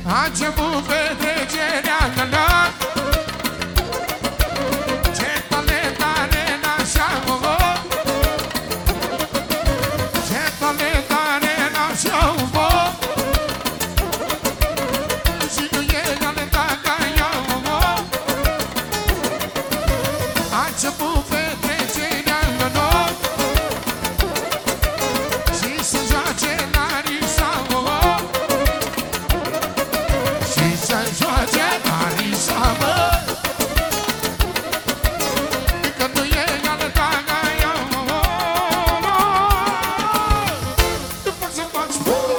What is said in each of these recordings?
A început petrecerea, la-la. Ce talent are nașa, oh. Ce talent are nașa, oh. Și nu e talentat ca ea, oh. A început petrecerea, la-la. Și să joace la risa, oh. Și să joace la risa, bă. Că nu e talentat ca ea, oh. Nu poți să faci,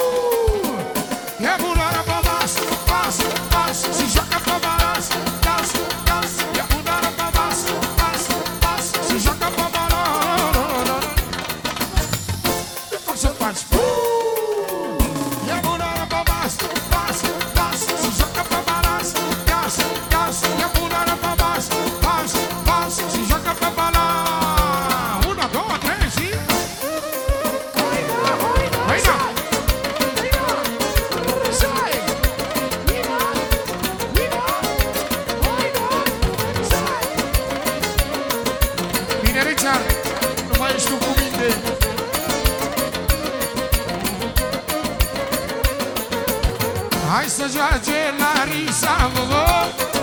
e buloară pe vas, vas, vas. Și joacă pe vas, vas, vas. E buloară pe vas, vas, vas. Și joacă pe buloară. Nu poți să faci, e buloară pe vas, vas, vas. Și joacă pe vas, vas, vas. E buloară pe vas, vas, vas. Și joacă pe buloară. 1, 2, 3 și... Hai, da! Bine, Richard, nu mai ești tu cu minte. Hai să joace la risa, oh, oh.